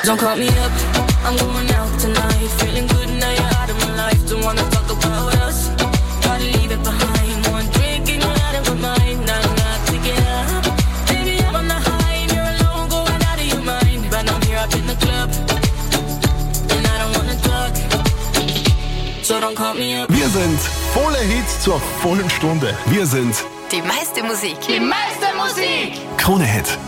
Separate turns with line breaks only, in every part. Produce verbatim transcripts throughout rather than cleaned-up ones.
Don't call me up, I'm going out tonight. Feeling good now you're out of my life. Don't wanna talk about us, gotta leave it behind. One drink and you're out of my mind. Now I'm not to get up. Baby, I'm on the high and you're alone, going out of your mind. But I'm here up in the club and I don't wanna talk, so don't call me up.
Wir sind volle Hits zur vollen Stunde. Wir sind
die meiste Musik.
Die meiste Musik.
Krone Hit.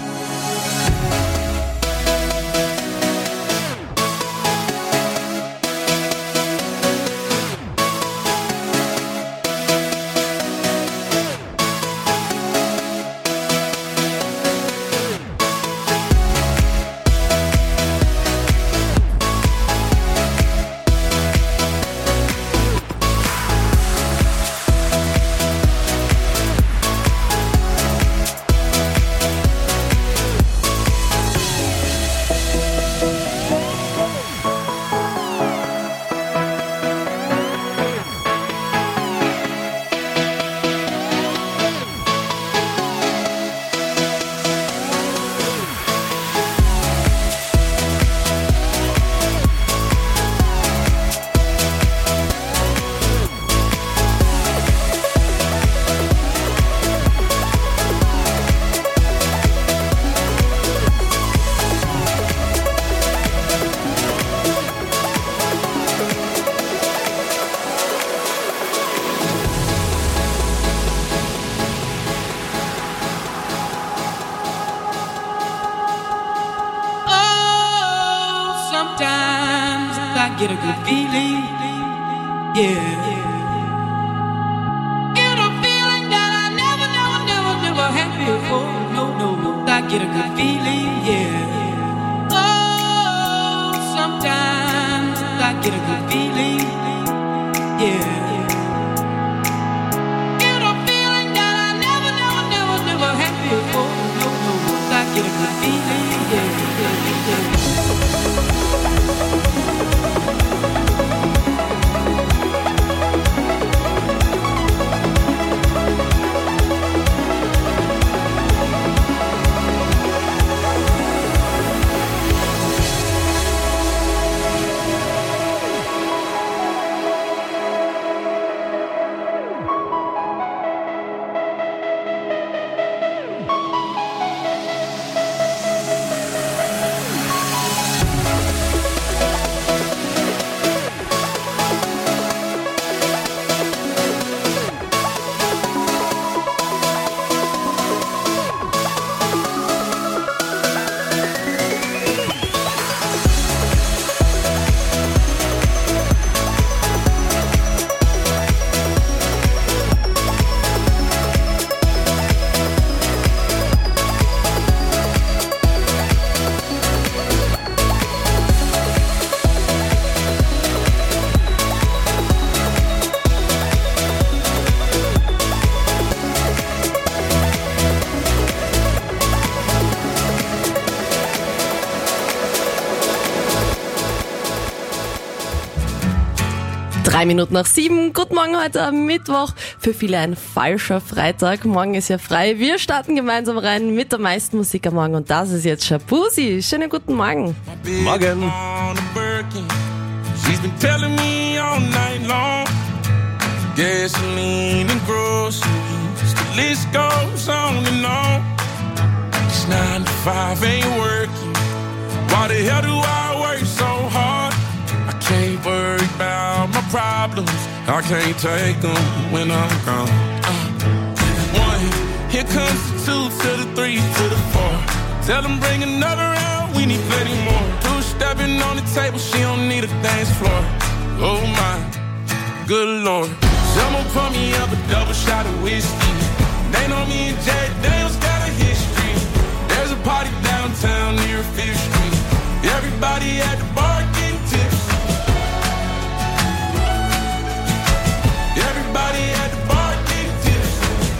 Get a good feeling, yeah. Get a feeling that I never, never, never, never had before. No, no, no. I get a good feeling, yeah. Oh, sometimes I get a good feeling, yeah. Get a feeling that I never, never, never, never had before. No, no, no. I get a good feeling, yeah, yeah, yeah.
Drei Minuten nach sieben. Guten Morgen heute am Mittwoch. Für viele ein falscher Freitag. Morgen ist ja frei. Wir starten gemeinsam rein mit der meisten Musik am Morgen. Und das ist jetzt Shabuzi. Schönen guten Morgen.
Morgen.
She's been telling me all night long. Gasoline and groceries. The list goes on and on. It's nine to five ain't working. Why the hell do I work so hard? I can't worry about my problems. I can't take them when I'm gone. Uh, one, here comes the two to the three to the four. Tell them bring another round, we need plenty more. Two stepping on the table, she don't need a dance floor. Oh my, good lord. Someone pour me up a double shot of whiskey. They know me and Jack Daniels got a history. There's a party downtown near Fifth Street. Everybody at the bar getting tips. Everybody at the bar getting tips.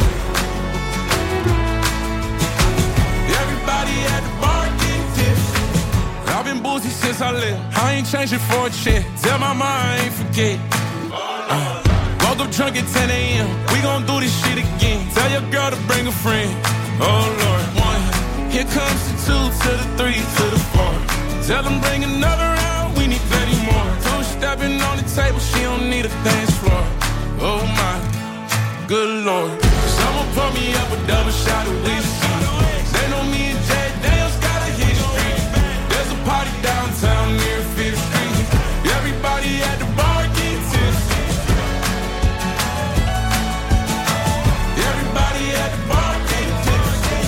Everybody at the bar getting tips. I've been boozy since I left. I ain't changing for a check. Tell my mom I ain't forget. Uh, woke up drunk at ten a.m. We gon' do this shit again. Tell your girl to bring a friend. Oh Lord. One, here comes the two to the three to the four. Tell them bring another round, we need thirty more. Two stepping on the table, she don't need a dance floor. Oh my, good Lord. Someone pour me up a double shot of whiskey. They know me and Jay Daniels got a history. There's a party downtown near Fifth Street. Everybody at the bar get tipsy. Everybody at the bar get tipsy.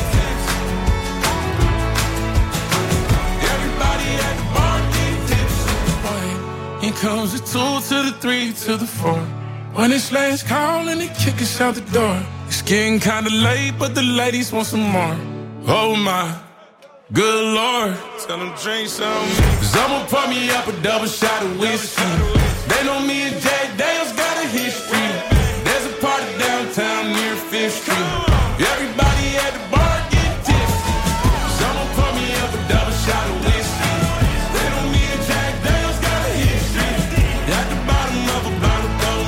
Everybody at the bar get tipsy. Here comes the two to the three to the four. When it's last call and they kick us out the door. It's getting kinda late, but the ladies want some more. Oh my, good Lord. Tell them drink some. Someone pour me up a double shot of whiskey. They know me and Jay Daniels got a history. There's a party downtown near Fifth Street. Everybody at the bar get tipsy. Someone pour me up a double shot of whiskey. They know me and Jay Daniels got a history. At the bottom of a bottle.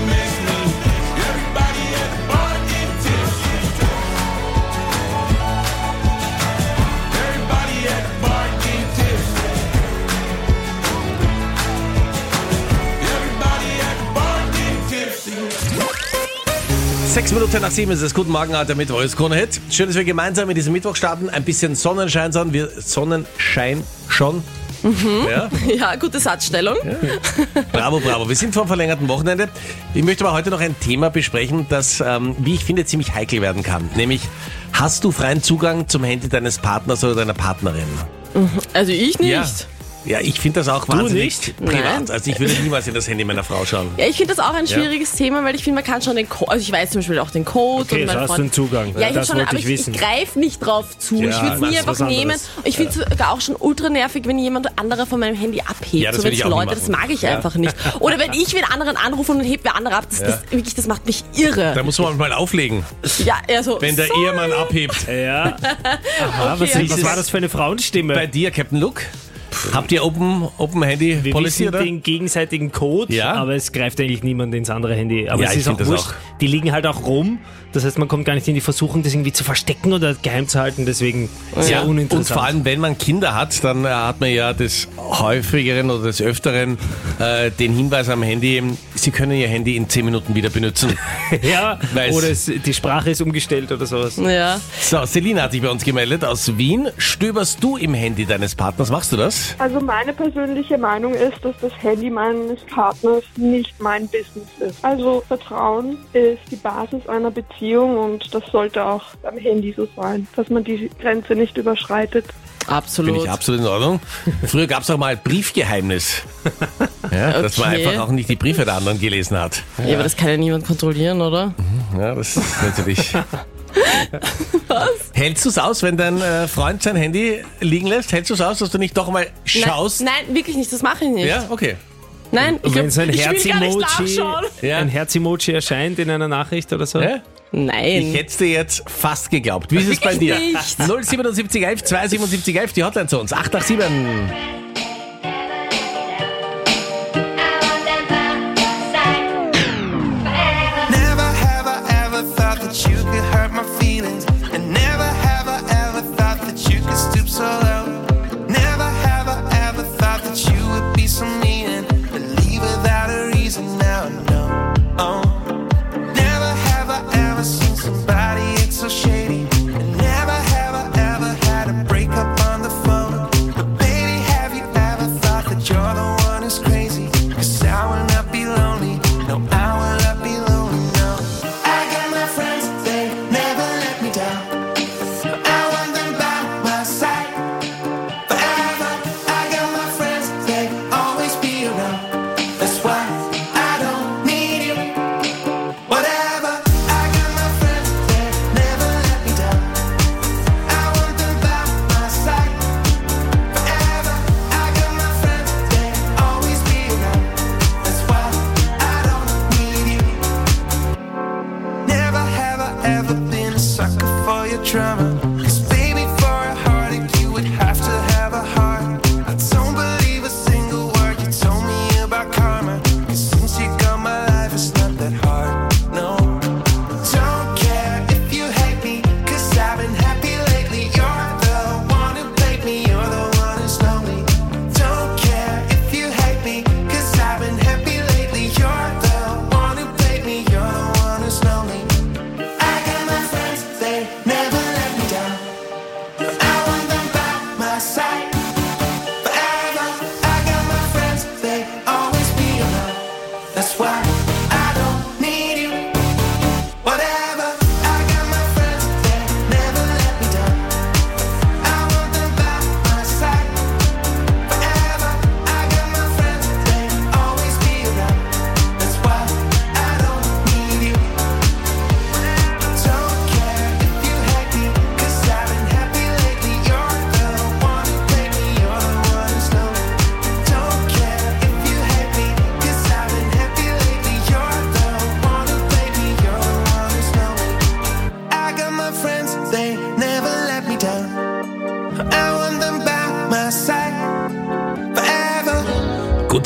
Sechs Minuten nach sieben ist es. Guten Morgen, alter Mittwoch. Ist Krone-Hit. Schön, dass wir gemeinsam in diesem Mittwoch starten. Ein bisschen Sonnenschein, sondern wir Sonnenschein schon.
Mhm.
Ja?
Ja, gute Satzstellung.
Ja. Bravo, bravo. Wir sind vor dem verlängerten Wochenende. Ich möchte aber heute noch ein Thema besprechen, das, ähm, wie ich finde, ziemlich heikel werden kann. Nämlich, hast du freien Zugang zum Handy deines Partners oder deiner Partnerin?
Also ich nicht.
Ja. Ja, ich finde das auch wahnsinnig
nicht?
privat.
Nein.
Also ich würde niemals in das Handy meiner Frau schauen.
Ja, ich finde das auch ein schwieriges ja. Thema, weil ich finde, man kann schon den Code, also ich weiß zum Beispiel auch den Code.
Okay,
und mein
so hast du einen Zugang.
Ja, ich
das
schon,
wollte
aber
ich
ich,
wissen.
ich greife nicht drauf zu.
Ja,
ich würde es nie einfach nehmen. Und ich finde es sogar auch schon ultra nervig, wenn jemand anderer von meinem Handy abhebt.
Ja, das
so wenn
will ich
es
auch
Leute,
nicht
das mag ich
ja.
einfach nicht. Oder wenn ich wen anderen anrufe und dann hebt wer andere ab, das,
Ja.
das, wirklich, das macht mich irre.
Da muss man mal auflegen,
Ja, also,
wenn der
sorry.
Ehemann abhebt.
Ja. Aha, was,
Okay,
was war das für eine Frauenstimme?
Bei dir, Captain Luke? Habt ihr Open, Open Handy
Wir
Policy,
wissen
oder?
den gegenseitigen Code,
Ja.
aber es greift eigentlich niemand ins andere Handy. Aber
Ja,
es
ich
ist auch
find das
wurscht.
auch.
Die liegen halt auch rum. Das heißt, man kommt gar nicht in die Versuchung, das irgendwie zu verstecken oder geheim zu halten. Deswegen sehr
Ja, und
uninteressant.
vor allem, wenn man Kinder hat, dann äh, hat man ja des häufigeren oder des Öfteren äh, den Hinweis am Handy, Sie können Ihr Handy in zehn Minuten wieder benutzen.
ja,
Weiß.
oder es, die Sprache ist umgestellt oder sowas.
Ja.
So, Selina hat sich bei uns gemeldet aus Wien. Stöberst du im Handy deines Partners? Machst du das?
Also meine persönliche Meinung ist, dass das Handy meines Partners nicht mein Business ist. Also Vertrauen ist die Basis einer Beziehung und das sollte auch beim Handy so sein, dass man die Grenze nicht überschreitet.
Absolut.
Finde ich absolut in Ordnung. Früher gab es auch mal Briefgeheimnis. Ja, dass man
Okay.
einfach auch nicht die Briefe der anderen gelesen hat.
Ja, aber das kann ja niemand kontrollieren, oder?
Ja, das ist natürlich...
Was?
Hältst du es aus, wenn dein äh, Freund sein Handy liegen lässt? Hältst du es aus, dass du nicht doch mal schaust?
Nein, nein, wirklich nicht, das mache ich nicht.
Ja, okay.
Nein, ich,
Und wenn
glaub,
so ein
ich will gar nicht
Herz-Emoji
nachschauen.
Ja.
ein Herz-Emoji erscheint in einer Nachricht oder so.
Ja?
Nein.
Ich hätte es dir jetzt fast geglaubt. Wie ist es bei dir?
Wirklich nicht.
null siebenundsiebzig elf zweihundertsiebenundsiebzig elf, die Hotline zu uns. acht acht sieben.
Never have I ever thought that you could hurt my feelings. And never have I ever thought that you could stoop so low. Never have I ever thought that you would be so mean and leave without a reason. Now I know. Oh. Never have I ever seen somebody act so shady. And never have I ever had a breakup on the phone. But baby, have you ever thought that you're the one who's crazy? 'Cause I will not be lonely. No, I will not be lonely, no. I got my friends, they never let me down. I want them by my side forever. I got my friends, they always be around. That's why I don't need you. Whatever. I got my friends, they never let me down. I want them by my side forever. I got my friends, they always be around. That's why I don't need you. Never have I ever been a sucker for your drama. 'Cause baby, for a heartache, you would have to have a heart. I don't believe a single word you told me about karma. 'Cause since you got my life, it's not that hard, no. Don't care if you hate me, 'cause I've been happy lately. You're the one who played me, you're the one who's lonely.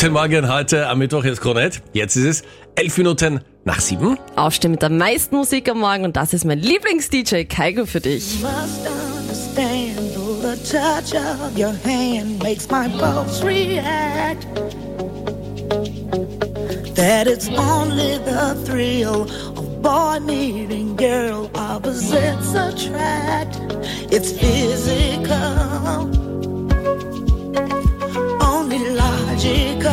Guten Morgen, heute am Mittwoch ist Kronett. Jetzt ist es elf Minuten nach sieben.
Aufstehen mit der meisten Musik am Morgen und das ist mein Lieblings-D J Kaigo für dich.
Must understand, though the touch of your hand makes my pulse react. That it's only the thrill of boy meeting girl, opposites attract. It's physical, only logical.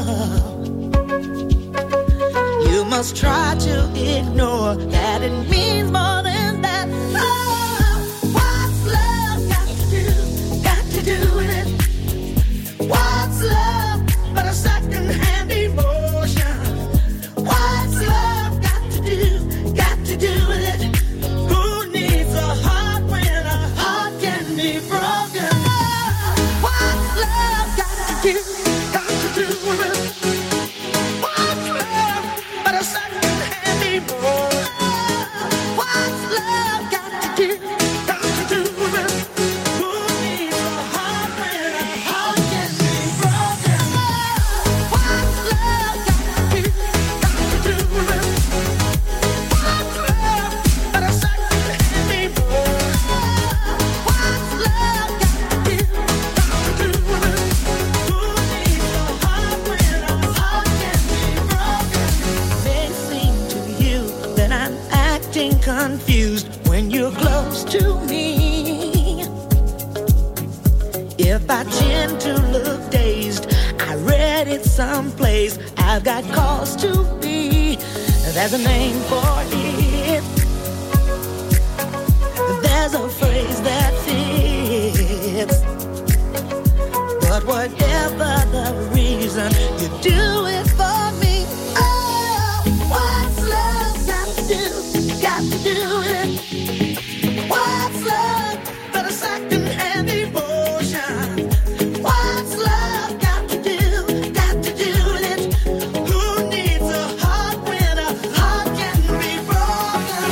You must try to ignore that it means more than that. Oh, what's love got to do, got to do with it? What's love but a second-hand emotion? What's love got to do, got to do with it? Who needs a heart when a heart can be broken? Oh, what's love got to do, got to do with it? What's love but a second-hand emotion? What's love got to do, got to do with it? Who needs a heart when a heart can be broken? What's love got to do, got to do with it? What's love but a second-hand emotion? What's love got to do, got to do with it? Who needs a heart when a heart can be broken? May seem to you that I'm acting confused when you're close to me. If I tend to look dazed, I read it someplace. I've got cause to be. There's a name for it. There's a phrase that fits. But whatever the reason, you do it for me. Oh, what's love got to do, got to do with it? What's love but a second-hand emotion? What's love got to do, got to do with it? Who needs a heart when a heart can be broken?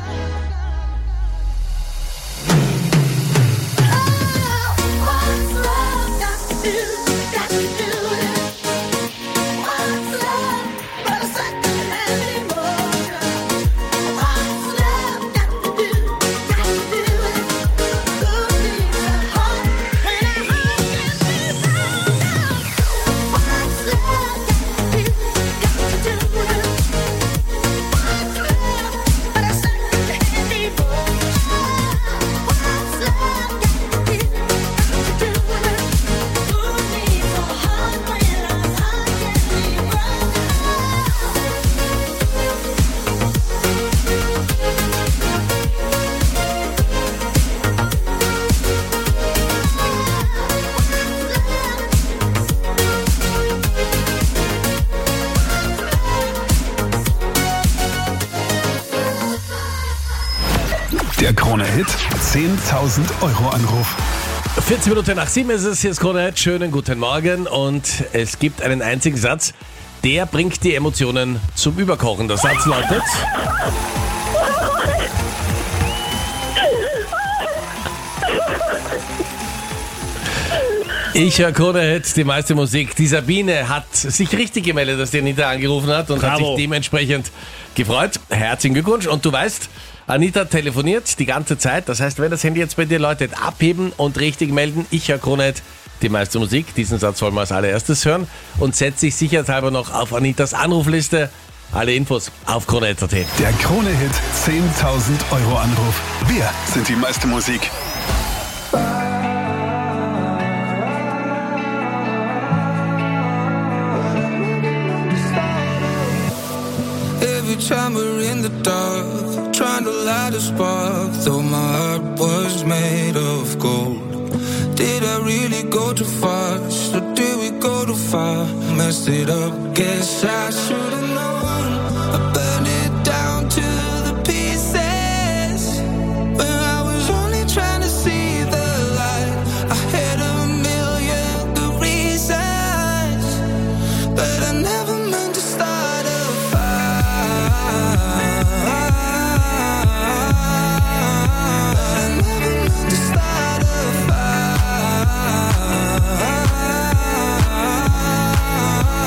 Oh, what's love got to do, got to do with it? What's love but a second-hand emotion? What's love got to do, got to do with it? Who needs a heart when a heart can be broken? What's love got to do, got to do with it? What's love but a second-hand emotion? What's love got to do, got to do with it? Who needs a heart when a heart can be broken?
Der Krone-Hit zehntausend Euro Anruf.
vierzehn Minuten nach sieben ist es, hier ist Kronett. Schönen guten Morgen und es gibt einen einzigen Satz, der bringt die Emotionen zum Überkochen. Der Satz lautet... Ich höre Kronehit, die meiste Musik. Die Sabine hat sich richtig gemeldet, dass die Anita angerufen hat und
Bravo.
hat sich dementsprechend gefreut. Herzlichen Glückwunsch. Und du weißt, Anita telefoniert die ganze Zeit. Das heißt, wenn das Handy jetzt bei dir läutet, abheben und richtig melden. Ich höre Kronehit, die meiste Musik. Diesen Satz wollen wir als allererstes hören. Und setze sich sicherheitshalber noch auf Anitas Anrufliste. Alle Infos auf Kronehit punkt at.
Der Krone-Hit zehntausend Euro Anruf. Wir sind die meiste Musik.
Every time we're in the dark, trying to light a spark, though my heart was made of gold. Did I really go too fast, or did we go too far? Messed it up, guess I should've known. I burned it down to the pieces, when I was only trying to see the light. I had a million good reasons, but I never meant to start a fire. I never meant to start a fire.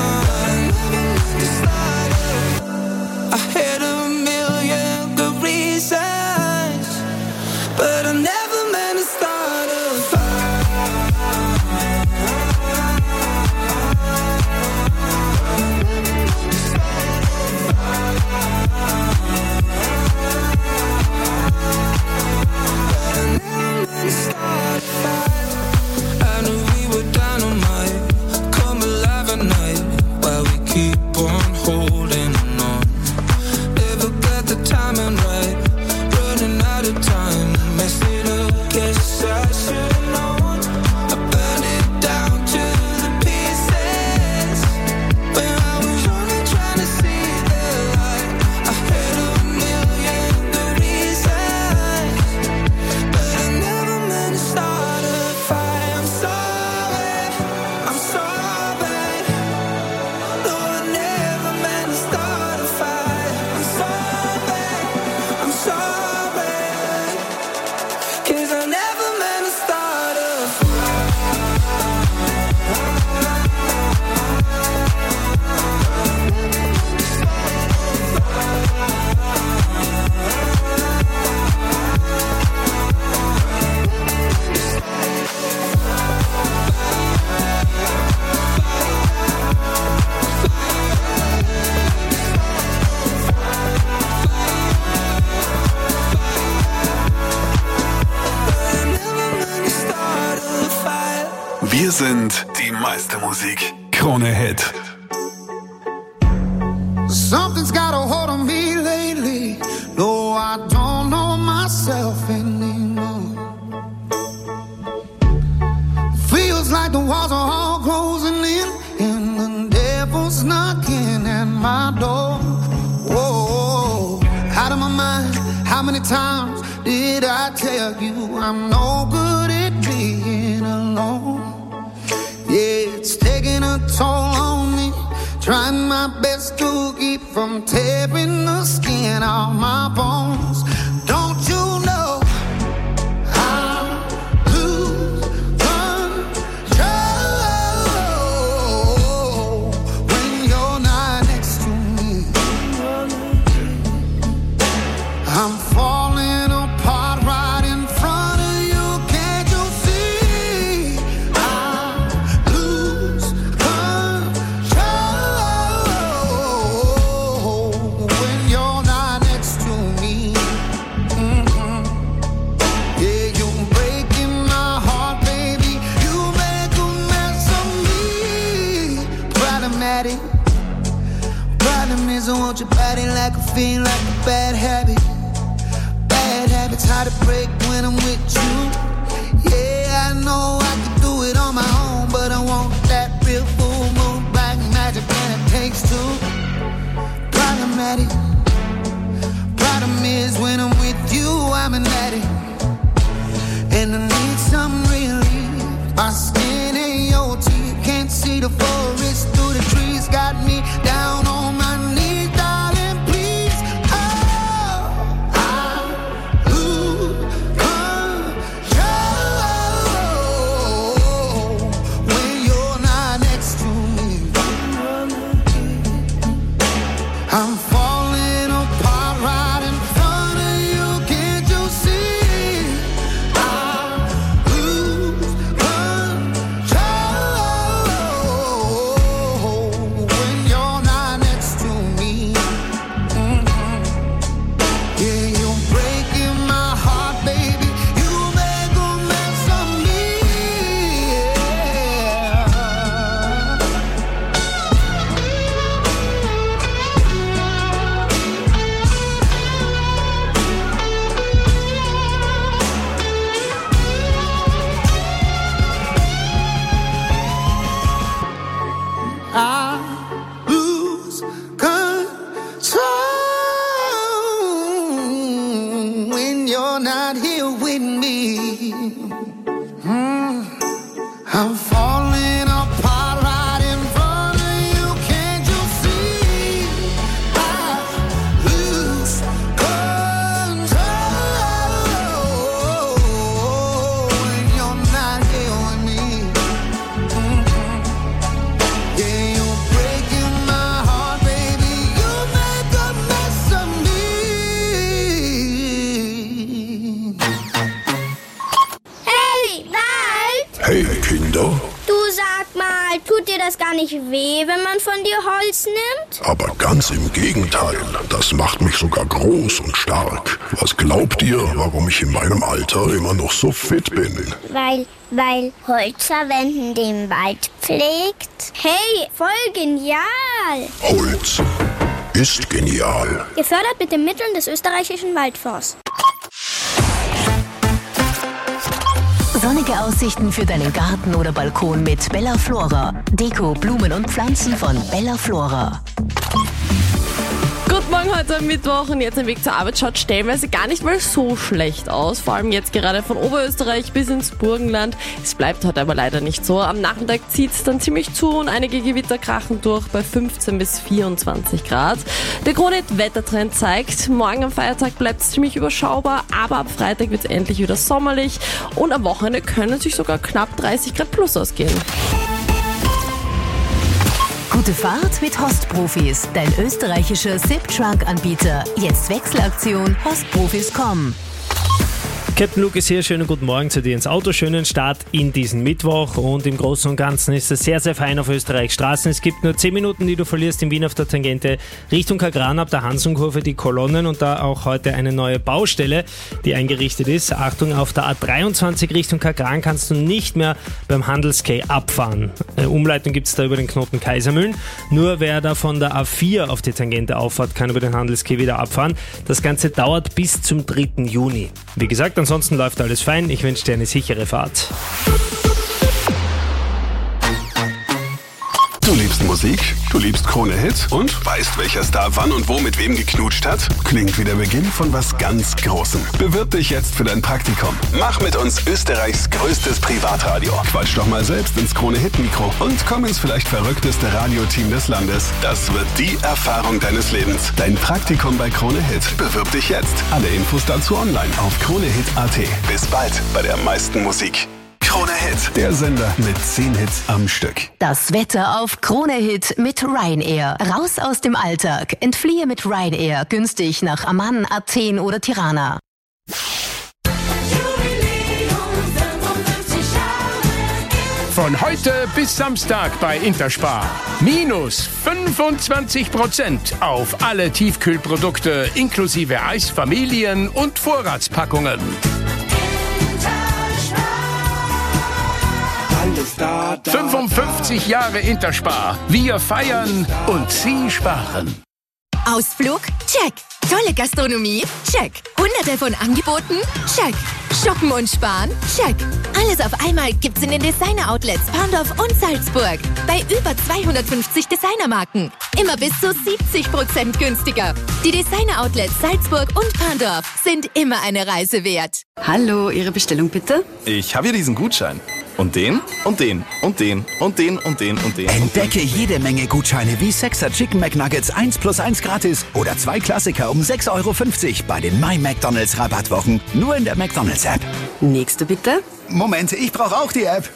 sind die meiste Musik. Krone Hit.
Something's got a hold on me lately. No, I don't know myself anymore. Feels like the walls are all closing in, and the devil's knocking at my door. Whoa, out of my mind. How many times did I tell you I'm no good at being alone? Yeah, it's taking a toll on me. Trying my best to keep from tearing the skin off my bones. Don't you know I lose control when you're not next to me? I'm falling apart right in front of you. Can't you see? I lose control when you're not next to me. Mm-hmm. Yeah, you're breaking my heart, baby. You make a mess of me. Problematic. Problem is I want your body like a fiend, like a bad habit. Bad habits hard to break when I'm with you. Yeah, I know I can do it on my own, but I want that real full moon black magic, and it takes two. Problematic. Problem is when I'm with you, I'm an addict, and I need some relief. My skin and your teeth can't see the forest through the trees. Got me down on my knees, darling, please. Oh, I lose control when you're not next to me. I'm falling apart right in front of you. Can't you see? I lose control when you're not next to me. Mhm. Yeah, you're breaking my heart, baby. You make a mess of me. I lose control when you're not here with me. Mm. I'm falling apart right in front of you. Can't you see? I lose control when you're not here with me. Mhm. Yeah, you're breaking my heart, baby. You make a mess of me.
Hey, Wald!
Hey Kinder,
Du, sag mal, tut dir das gar nicht weh, wenn man von dir Holz nimmt?
aber ganz im Gegenteil, das macht mich sogar groß und stark. Was glaubt ihr, warum ich in meinem Alter immer noch so fit bin?
Weil, weil Holzverwenden den Wald pflegt? Hey, voll genial!
Holz ist genial.
Gefördert mit den Mitteln des österreichischen Waldfonds.
Sonnige Aussichten für deinen Garten oder Balkon mit Bella Flora. Deko, Blumen und Pflanzen von Bella Flora.
Guten Morgen heute am Mittwoch und jetzt im Weg zur Arbeit schaut stellenweise gar nicht mal so schlecht aus. Vor allem jetzt gerade von Oberösterreich bis ins Burgenland. Es bleibt heute aber leider nicht so. Am Nachmittag zieht es dann ziemlich zu und einige Gewitter krachen durch bei fünfzehn bis vierundzwanzig Grad. Der Krone-Wettertrend zeigt, morgen am Feiertag bleibt es ziemlich überschaubar, aber ab Freitag wird es endlich wieder sommerlich und am Wochenende können sich sogar knapp dreißig Grad plus ausgehen.
Gute Fahrt mit Host-Profis, dein österreichischer S I P-Trunk-Anbieter. Jetzt Wechselaktion host profis punkt com.
Captain Luke ist hier, schönen guten Morgen zu dir ins Auto, schönen Start in diesen Mittwoch und im Großen und Ganzen ist es sehr, sehr fein auf Österreichs Straßen. Es gibt nur zehn Minuten, die du verlierst in Wien auf der Tangente Richtung Kagran ab der Hansenkurve, die Kolonnen und da auch heute eine neue Baustelle, die eingerichtet ist. Achtung, auf der A dreiundzwanzig Richtung Kagran kannst du nicht mehr beim Handelsquai abfahren. Eine Umleitung gibt es da über den Knoten Kaisermühlen. Nur wer da von der A vier auf die Tangente auffahrt, kann über den Handelsquai wieder abfahren. Das Ganze dauert bis zum dritten Juni. Wie gesagt, ansonsten läuft alles fein. Ich wünsche dir eine sichere Fahrt.
Du liebst Musik, du liebst Krone Hit und weißt, welcher Star wann und wo mit wem geknutscht hat? Klingt wie der Beginn von was ganz Großem. Bewirb dich jetzt für dein Praktikum. Mach mit uns Österreichs größtes Privatradio. Quatsch doch mal selbst ins Krone Hit Mikro und komm ins vielleicht verrückteste Radioteam des Landes. Das wird die Erfahrung deines Lebens. Dein Praktikum bei Krone Hit. Bewirb dich jetzt. Alle Infos dazu online auf kronehit punkt at. Bis bald bei der meisten Musik. Krone Hit, der Sender mit zehn Hits am Stück.
Das Wetter auf Krone Hit mit Ryanair. Raus aus dem Alltag. Entfliehe mit Ryanair günstig nach Amman, Athen oder Tirana.
Von heute bis Samstag bei Interspar. Minus fünfundzwanzig Prozent auf alle Tiefkühlprodukte inklusive Eis, Familien- und Vorratspackungen. fünfundfünfzig Jahre Interspar. Wir feiern und Sie sparen.
Ausflug? Check. Tolle Gastronomie? Check. Hunderte von Angeboten? Check. Shoppen und sparen? Check. Alles auf einmal gibt's in den Designer-Outlets Parndorf und Salzburg. Bei über zweihundertfünfzig Designermarken. Immer bis zu siebzig Prozent günstiger. Die Designer-Outlets Salzburg und Parndorf sind immer eine Reise wert.
Hallo, Ihre Bestellung bitte?
Ich habe hier diesen Gutschein. Und den, und den, und den, und den, und den, und den.
Entdecke jede Menge Gutscheine wie sechser Chicken McNuggets eins plus eins gratis oder zwei Klassiker um sechs Euro fünfzig bei den My McDonald's Rabattwochen. Nur in der McDonald's App.
Nächste bitte.
Moment, ich brauche auch die App.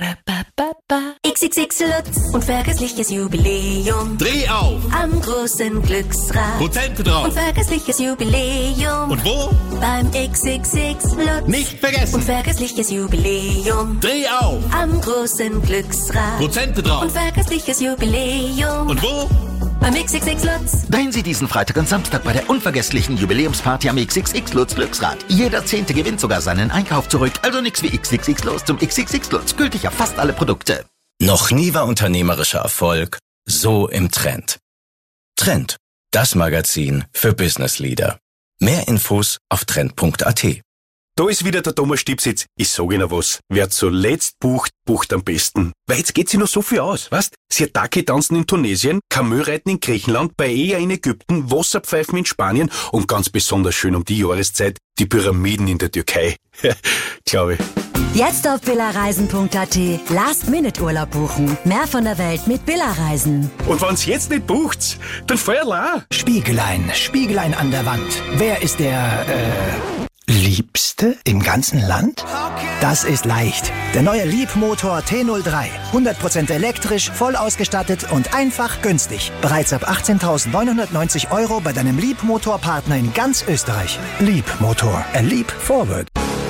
X X X Lutz und vergessliches Jubiläum.
Dreh auf!
Am großen Glücksrad.
Prozente drauf.
Und vergessliches Jubiläum.
Und wo?
Beim X X X Lutz.
Nicht vergessen.
Und vergessliches Jubiläum.
Dreh auf!
Am großen Glücksrad.
Prozente drauf.
Und vergessliches Jubiläum.
Und wo?
Beim X X X Lutz.
Drehen Sie diesen Freitag und Samstag bei der unvergesslichen Jubiläumsparty am X X X Lutz Glücksrad. Jeder Zehnte gewinnt sogar seinen Einkauf zurück. Also nix wie X X X los zum X X X Lutz. Gültig auf fast alle Produkte.
Noch nie war unternehmerischer Erfolg so im Trend. Trend, das Magazin für Business Leader. Mehr Infos auf trend punkt at.
Da ist wieder der Thomas Stipsitz. Ich sag Ihnen was. Wer zuletzt bucht, bucht am besten. Weil jetzt geht sich noch so viel aus, weißt? Sirtaki tanzen in Tunesien, Kamö-Reiten in Griechenland, Paella in Ägypten, Wasserpfeifen in Spanien und ganz besonders schön um die Jahreszeit die Pyramiden in der Türkei. Glaube ich.
Jetzt auf billerreisen punkt at. Last-Minute-Urlaub buchen. Mehr von der Welt mit Billerreisen.
Und wenn's jetzt nicht bucht's, dann Feuerla.
Spiegelein, Spiegelein an der Wand. Wer ist der, äh... Liebste im ganzen Land? Das ist leicht. Der neue Liebmotor T null drei. hundert Prozent elektrisch, voll ausgestattet und einfach günstig. Bereits ab achtzehntausendneunhundertneunzig Euro bei deinem Liebmotorpartner in ganz Österreich. Liebmotor. A leap forward.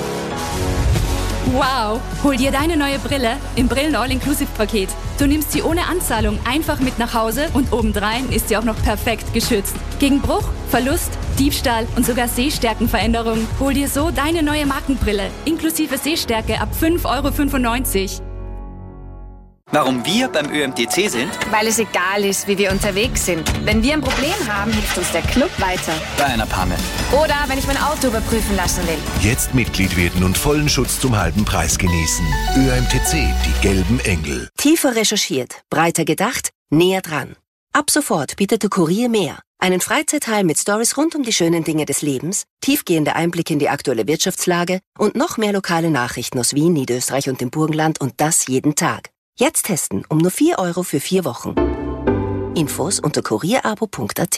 Wow! Hol dir deine neue Brille im Brillen All-Inclusive-Paket. Du nimmst sie ohne Anzahlung einfach mit nach Hause und obendrein ist sie auch noch perfekt geschützt. Gegen Bruch, Verlust, Diebstahl und sogar Sehstärkenveränderung. Hol dir so deine neue Markenbrille inklusive Sehstärke ab fünf Euro fünfundneunzig.
Warum wir beim Ö M T C sind?
Weil es egal ist, wie wir unterwegs sind. Wenn wir ein Problem haben, hilft uns der Club weiter.
Bei einer Panne.
Oder wenn ich mein Auto überprüfen lassen will.
Jetzt Mitglied werden und vollen Schutz zum halben Preis genießen. Ö M T C, die gelben Engel.
Tiefer recherchiert, breiter gedacht, näher dran. Ab sofort bietet der Kurier mehr. Einen Freizeitteil mit Stories rund um die schönen Dinge des Lebens, tiefgehende Einblicke in die aktuelle Wirtschaftslage und noch mehr lokale Nachrichten aus Wien, Niederösterreich und dem Burgenland und das jeden Tag. Jetzt testen um nur vier Euro für vier Wochen. Infos unter kurierabo punkt at.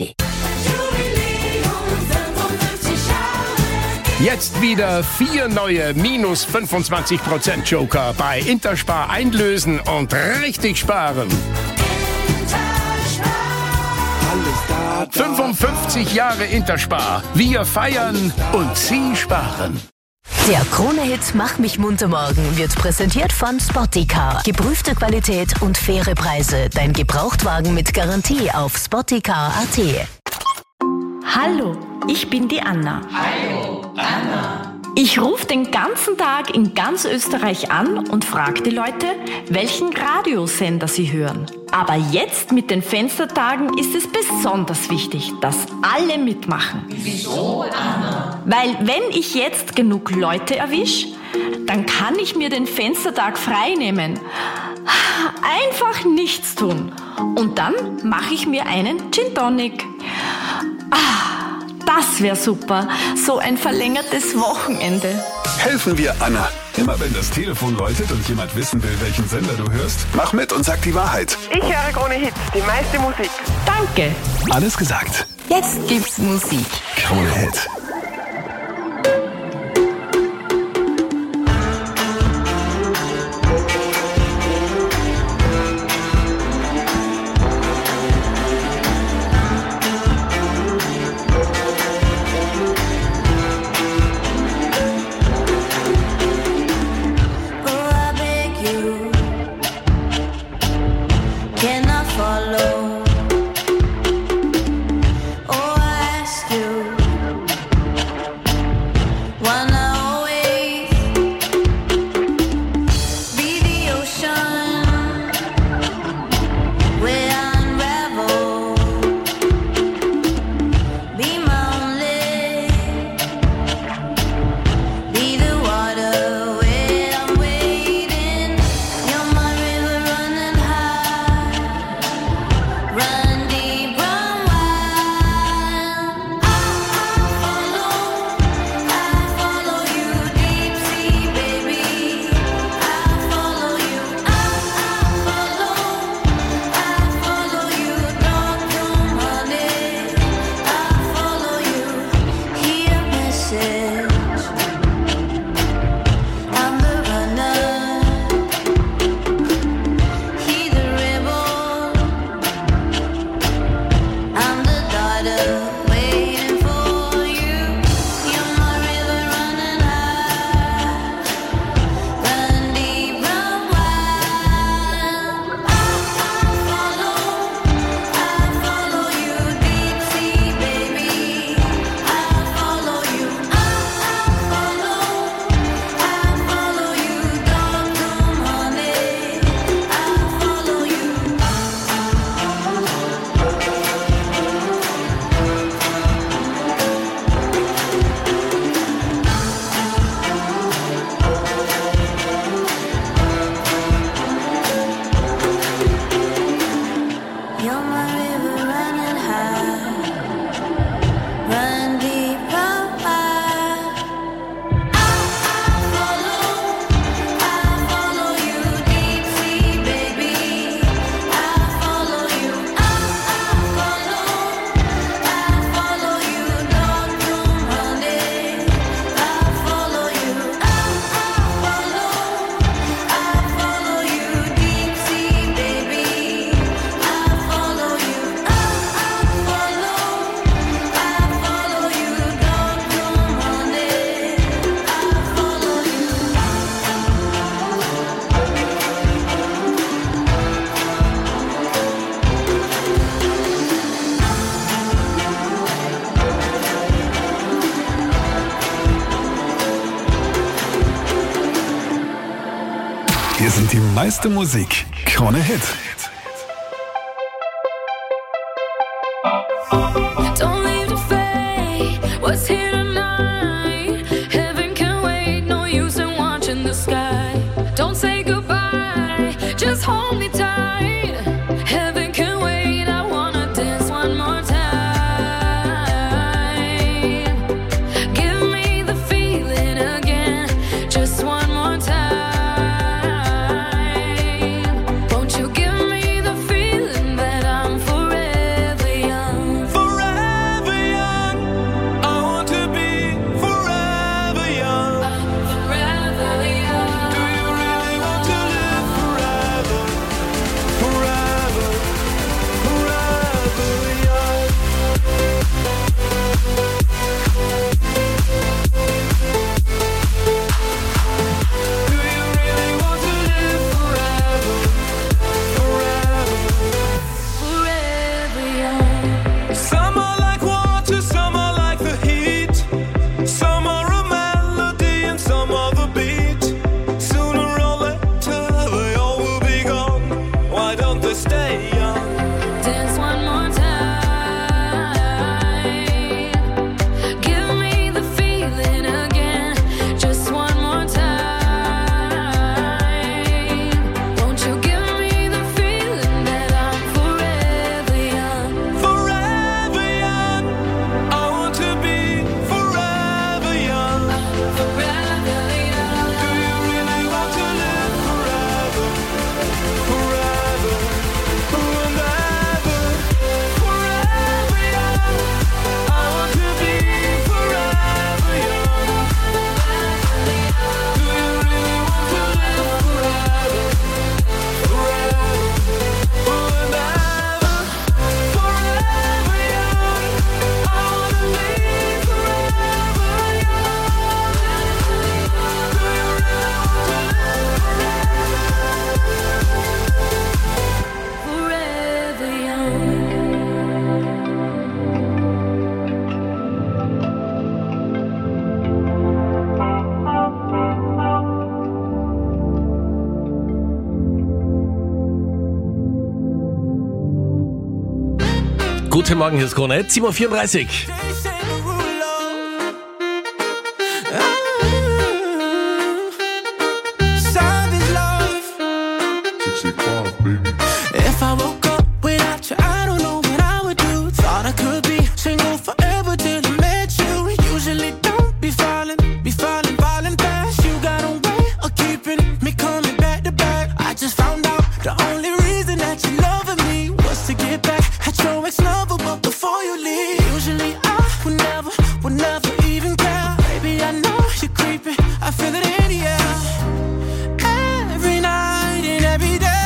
Jetzt wieder vier neue minus fünfundzwanzig Prozent Joker bei Interspar einlösen und richtig sparen. fünfundfünfzig Jahre Interspar. Wir feiern und Sie sparen.
Der Krone-Hit Mach mich munter morgen wird präsentiert von Spotticar. Geprüfte Qualität und faire Preise. Dein Gebrauchtwagen mit Garantie auf spotticar punkt a t.
Hallo, ich bin die Anna.
Hallo, Anna.
Ich rufe den ganzen Tag in ganz Österreich an und frage die Leute, welchen Radiosender sie hören. Aber jetzt mit den Fenstertagen ist es besonders wichtig, dass alle mitmachen.
Wieso, Anna?
Weil wenn ich jetzt genug Leute erwische, dann kann ich mir den Fenstertag frei nehmen. Einfach nichts tun. Und dann mache ich mir einen Gin Tonic. Ah, das wäre super. So ein verlängertes Wochenende.
Helfen wir Anna. Immer wenn das Telefon läutet und jemand wissen will, welchen Sender du hörst, mach mit und sag die Wahrheit.
Ich höre Krone Hit, die meiste Musik.
Danke.
Alles gesagt.
Jetzt gibt's Musik.
Krone Hit. Hier sind die meiste Musik. Krone Hit.
Don't leave the fate, what's here tonight? Heaven can wait, no use in watching the sky. Don't say goodbye, just hold me tight. Heaven can wait, I wanna dance one more time. Give me the feeling again, just one more time. Won't you give me
guten Morgen, hier ist Krone Hit, sieben Uhr vierunddreißig.
If I woke up without you, I don't know what I would do. Thought I could be single forever till I met you. Usually don't be falling, be falling, falling fast. You got a way of keeping me coming back to back. I just found out the only reason that you loving me was to get back at your ex-lover, but before you leave, usually I would never, would never even care. Baby, I know you're creeping, I feel it in the air. Every night and every day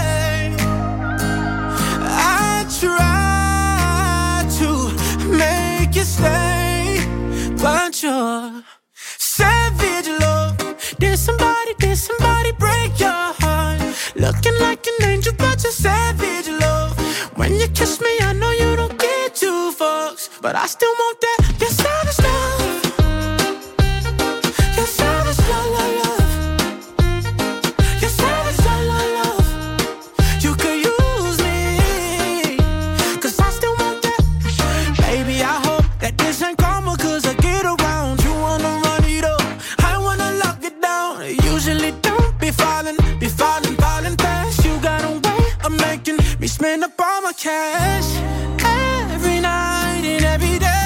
try to make you stay, but you're savage love. Did somebody, did somebody break your heart? Looking like an angel, but you're savage love. When you kiss me, I know you don't get two fucks, but I still want that. You're savage love. You're savage love, love, love. You're savage love, love, love. You could use me, cause I still want that. Baby, I hope that this ain't karma, cause I get around. You wanna run it up, I wanna lock it down. Usually don't be falling, be falling, falling fast. You got a way of making me spend up all my cash. Every night and every day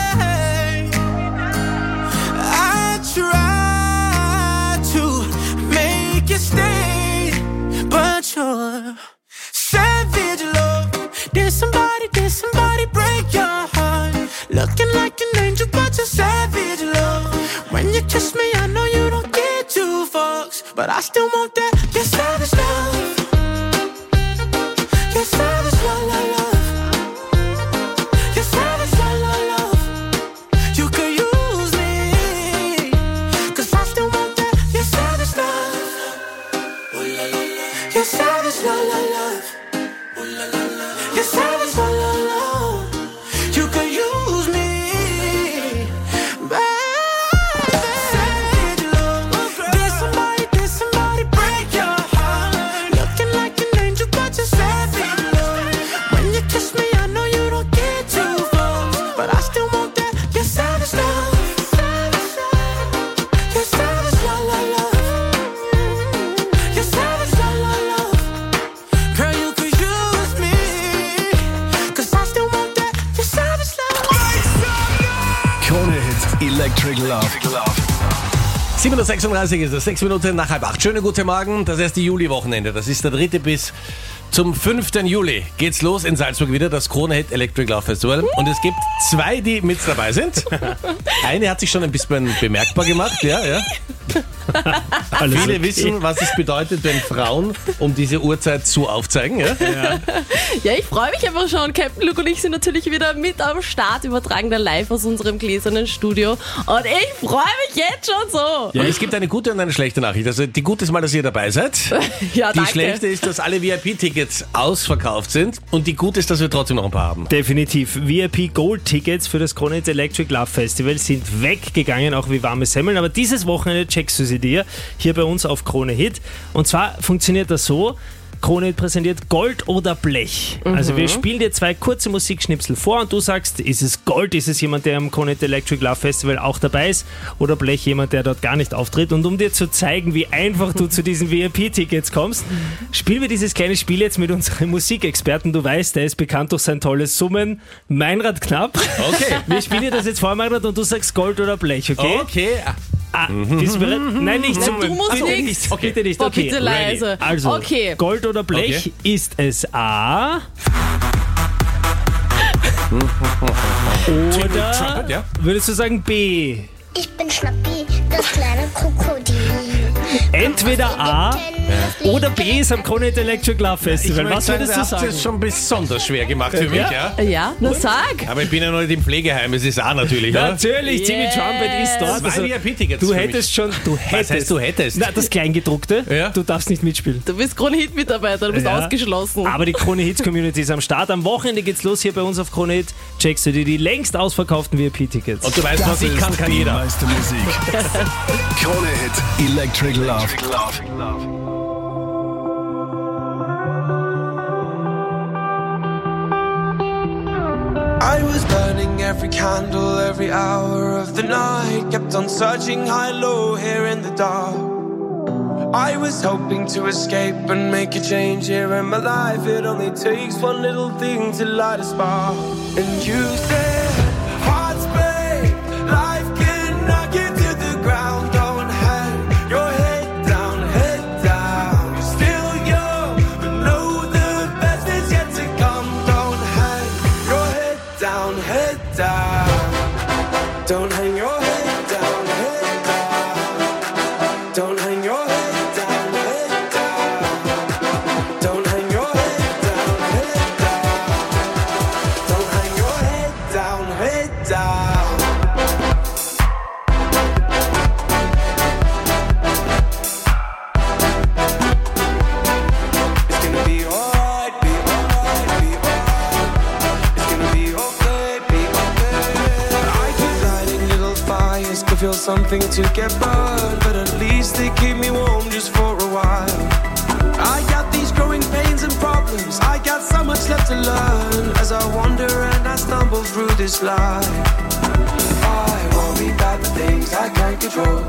I try to make you stay, but you're savage love. Did somebody, did somebody break your heart? Looking like an angel, but you're savage love. When you kiss me, I know you don't get two fucks, but I still want that. You're savage love. You're savage love, love, love. You're savage love, love, love. You could use me, cause I still want that. You're savage love. You're savage love, love, love. You're savage love, love, love. You could use me, baby. Savage love. Did somebody, did somebody break your heart? Looking like an angel, but you're savage love. When you kiss me, I know you don't get two fucks, but I still want that. You're savage love. You're savage love, love, love. You're savage love, love, love. Girl, you could use me, cause I still want that. You're savage love.
Krone Hit Electric Love.
sieben Uhr sechsunddreißig ist es, sechs Minuten nach halb acht. Schönen guten Morgen, das erste Juli-Wochenende. Das ist der dritte bis zum fünften Juli. Geht's los in Salzburg wieder, das Krone Hit Electric Love Festival. Und es gibt zwei, die mit dabei sind. Eine hat sich schon ein bisschen bemerkbar gemacht, ja, ja. Viele
okay.
wissen, was es bedeutet, wenn Frauen um diese Uhrzeit so aufzeigen. Ja,
ja.
Ja, ich freue mich einfach schon. Captain Luke und ich sind natürlich wieder mit am Start, übertragen dann live aus unserem gläsernen Studio. Und ich freue mich jetzt schon so.
Ja, es gibt eine gute und eine schlechte Nachricht. Also die gute ist mal, dass ihr dabei seid.
Ja,
die
danke.
schlechte ist, dass alle V I P-Tickets ausverkauft sind. Und die gute ist, dass wir trotzdem noch ein paar haben.
Definitiv. V I P Gold Tickets für das Krone Hit Electric Love Festival sind weggegangen, auch wie warme Semmeln. Aber dieses Wochenende checkst du sie dir hier bei uns auf Krone Hit. Und zwar funktioniert das so: Krone Hit präsentiert Gold oder Blech.
Mhm.
Also wir spielen dir zwei kurze Musikschnipsel vor und du sagst, ist es Gold, ist es jemand, der am Krone Hit Electric Love Festival auch dabei ist, oder Blech, jemand, der dort gar nicht auftritt. Und um dir zu zeigen, wie einfach du zu diesen V I P-Tickets kommst, spielen wir dieses kleine Spiel jetzt mit unserem Musikexperten. Du weißt, der ist bekannt durch sein tolles Summen. Meinrad Knapp.
Okay.
Wir spielen dir das jetzt vor, Meinrad, und du sagst Gold oder Blech, okay?
Okay.
Ah, bist du bereit? Nein, nicht
Nein,
summen.
du musst
Ach,
nicht.
nicht. Okay. Bitte nicht.
Boah,
Okay.
bitte leise.
Ready. Also,
okay.
Gold oder Blech,
Okay.
ist es A oder
Trumpet, ja.
würdest du sagen B?
Ich bin Schnappi, das kleine Krokodil.
Entweder A oder B ist am Krone Hit Electric Love Festival.
Ich
Was
sagen,
würdest du
habt
sagen?
das schon besonders schwer gemacht für mich, ja?
Ja, na sag.
Aber ich bin ja noch nicht im Pflegeheim, es ist A natürlich, oder?
Natürlich, Timmy
Yes.
Trumpet ist dort.
Zwei V I P-Tickets
du
für
hättest
mich.
schon, du hättest.
Was heißt, du hättest?
Na, das Kleingedruckte,
Ja.
du darfst nicht mitspielen.
Du bist Krone-Hit-Mitarbeiter, du bist
Ja.
ausgeschlossen.
Aber die Krone Hits Community ist am Start. Am Wochenende geht's los hier bei uns auf Krone Hit. Checkst du dir die längst ausverkauften V I P-Tickets.
Und du weißt, was ich kann, kann
die
jeder.
meiste Musik. Krone Hit Electric Love.
I was burning every candle, every hour of the night. Kept on searching high-low here in the dark. I was hoping to escape and make a change here in my life. It only takes one little thing to light a spark. And you said, hearts break, life can knock you to the ground. Don't hang your head down, head down. You're still young, but know the best is yet to come. Don't hang your head down, head down. Don't hang your head down, head down. Don't hang your head. Feel something to get burned, but at least they keep me warm just for a while. I got these growing pains and problems, I got so much left to learn. As I wander and I stumble through this life, I worry about the things I can't control.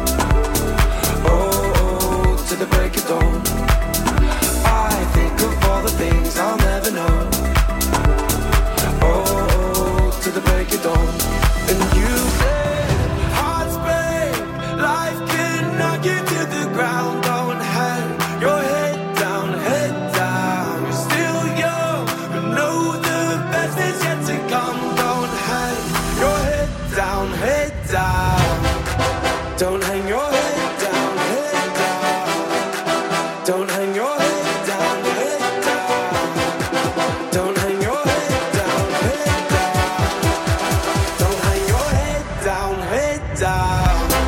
Oh, oh, to the break of dawn, I think of all the things I'll never know. Oh, oh, to the break of dawn. And you say life can knock you to the ground. Don't hang your head down, head down. You're still young, but know the best is yet to come. Don't hang your head down, head down. Don't hang your head down, head down. Don't hang your head down, head down. Don't hang your head down, head down. Don't hang your head down, head down.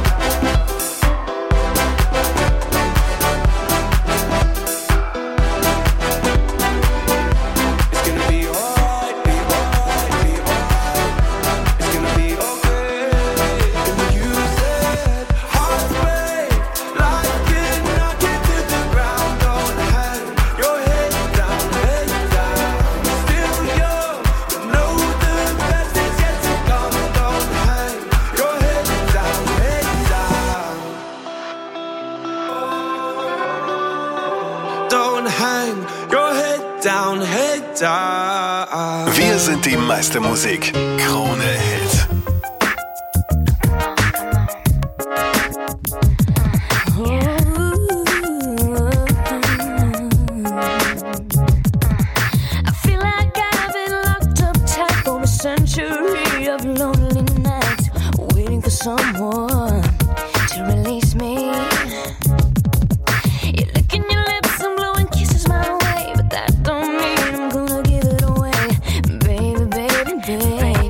Wir sind die meiste Musik. Krone Hit.
I feel like I've been locked up tight for a century of lonely nights, waiting for someone to release me. You're licking your lips and blowing kisses my way, but that don't mean I'm gonna give it away, baby, baby, baby.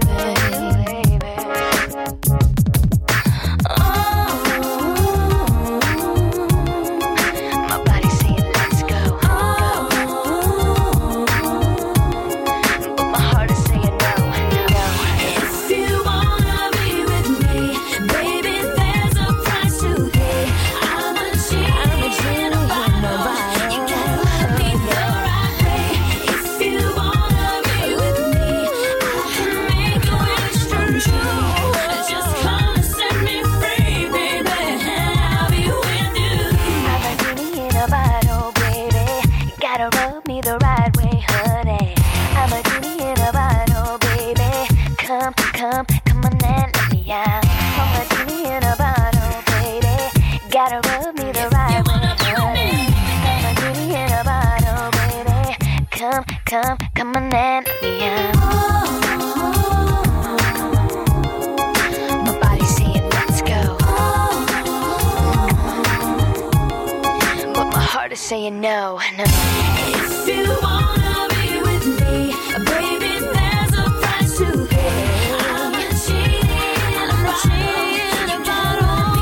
Oh, my body's saying let's go. Oh, but my heart is saying no, no. If you wanna be with me, baby, there's a price to pay. I'm a cheat, I'm a cheat about nobody. You gotta love me the right way. If you wanna be with me, I can make your wish come true. Just come and set me free, baby, and I'll be with you. I'm a genie in a bottle, baby. You gotta rub me the right way, honey. I'm a genie in a bottle, baby. Come, come, come on and let me out. I'm a genie in a bottle, baby. Gotta rub me the right way, honey. I'm a genie in a bottle, baby. Come, come, come on and let me out. My body's saying let's go, but my heart is saying no, no. If you wanna be with me, baby, there's a price to pay. I'm not cheating, I'm not cheating about all.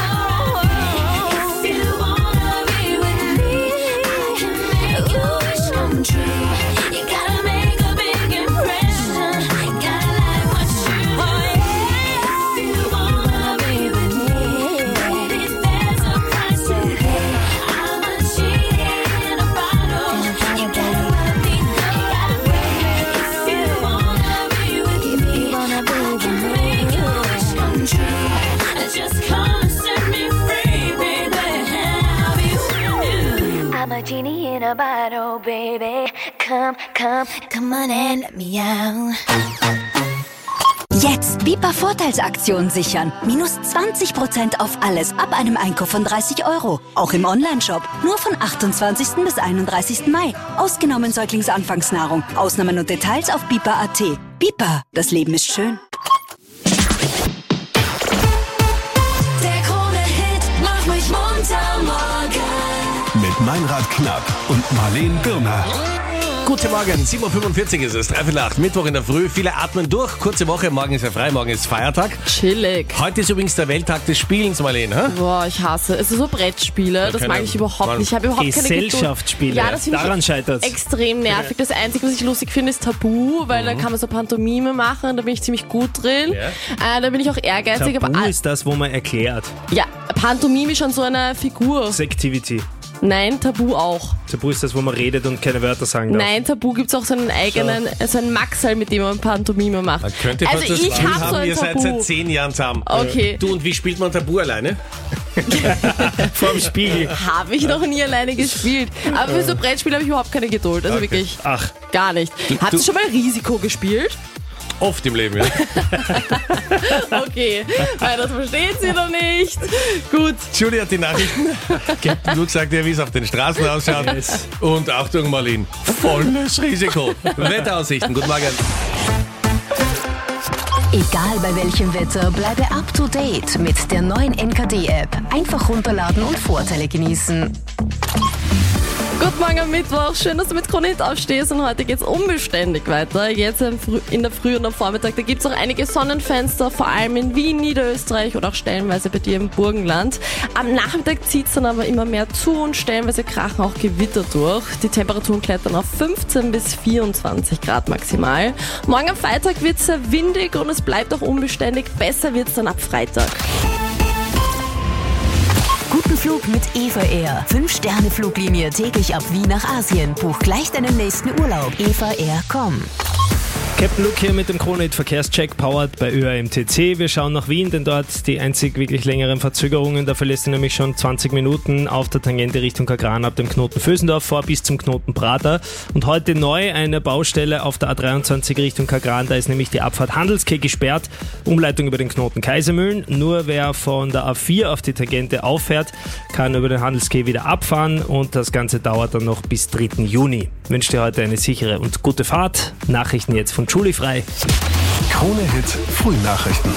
If you wanna be with me, I can make your wish come true. You gotta make a big impression. Gotta like what you do. If you wanna be with me, baby, there's a price to pay. I'm not cheating about all.
a bottle, baby. Come, come, come on and let me out.
Jetzt Bipa Vorteilsaktion sichern. Minus zwanzig Prozent auf alles ab einem Einkauf von dreißig Euro. Auch im Onlineshop. Nur von achtundzwanzigsten bis einunddreißigsten Mai. Ausgenommen Säuglingsanfangsnahrung. Ausnahmen und Details auf bipa punkt at. Bipa, das Leben ist schön.
Der Krone-Hit macht mich munter morgen.
Mit Meinrad Knapp und Marleen Birner.
Guten Morgen, sieben Uhr fünfundvierzig ist es, dreiviertel acht, Mittwoch in der Früh. Viele atmen durch, kurze Woche, morgen ist ja frei, morgen ist Feiertag.
Chillig.
Heute ist übrigens der Welttag des Spielens, Marleen. Hä?
Boah, ich hasse es. So Brettspiele, das mag ich überhaupt nicht. Ich habe überhaupt keine Geduld.
Gesellschaftsspiele,
Ja, das finde
daran
ich
scheitert es.
extrem nervig. Das Einzige, was ich lustig finde, ist Tabu, weil
Mhm.
dann kann man so Pantomime machen, da bin ich ziemlich gut drin.
Ja.
Äh, da bin ich auch ehrgeizig.
Tabu
aber
ist das, wo man erklärt.
ja, Pantomime ist schon so eine Figur.
Sextivity.
Nein, Tabu auch.
Tabu ist das, wo man redet und keine Wörter sagen darf.
Nein, Tabu gibt es auch so einen eigenen, so einen Maxal, mit dem man Pantomime macht.
Man könnte
also
fast das
ich
Gefühl
habe so
haben,
ein
ihr seid
Tabu.
seit zehn Jahren zusammen.
Okay.
Du, und wie spielt man Tabu alleine?
Vorm Spiegel.
Habe ich noch nie alleine gespielt. Aber für so Brettspiele habe ich überhaupt keine Geduld. Also
Okay.
wirklich
Ach.
gar nicht.
Du-
Hast
du-
du schon mal Risiko gespielt?
Oft im Leben, ja.
Okay, weil das versteht sie noch nicht. Gut.
Julie hat die Nachrichten. Captain Luke sagt ja, wie es auf den Straßen ausschaut. Und Achtung, Marleen, volles Risiko. Wetteraussichten, guten Morgen.
Egal bei welchem Wetter, bleibe up to date mit der neuen N K D-App. Einfach runterladen und Vorteile genießen.
Guten Morgen am Mittwoch. Schön, dass du mit Krone Hit aufstehst. Und heute geht's unbeständig weiter. Jetzt im Früh- in der Früh und am Vormittag, da gibt's auch einige Sonnenfenster, vor allem in Wien, Niederösterreich oder auch stellenweise bei dir im Burgenland. Am Nachmittag zieht's dann aber immer mehr zu und stellenweise krachen auch Gewitter durch. Die Temperaturen klettern auf fünfzehn bis vierundzwanzig Grad maximal. Morgen am Freitag wird's sehr windig und es bleibt auch unbeständig. Besser wird's dann ab Freitag.
Guten Flug mit Eva Air. Fünf-Sterne-Fluglinie täglich ab Wien nach Asien. Buch gleich deinen nächsten Urlaub. eva air punkt com.
Captain Luke hier mit dem Krone-Hit Verkehrscheck, powered bei Ö A M T C. Wir schauen nach Wien, denn dort die einzig wirklich längeren Verzögerungen. Da verlässt du nämlich schon zwanzig Minuten auf der Tangente Richtung Kagran ab dem Knoten Vösendorf vor bis zum Knoten Prater. Und heute neu eine Baustelle auf der A dreiundzwanzig Richtung Kagran. Da ist nämlich die Abfahrt Handelskeh gesperrt. Umleitung über den Knoten Kaisermühlen. Nur wer von der A vier auf die Tangente auffährt, kann über den Handelskeh wieder abfahren. Und das Ganze dauert dann noch bis dritten Juni. Ich wünsche dir heute eine sichere und gute Fahrt. Nachrichten jetzt von Julie Frei.
Krone-Hit Frühnachrichten.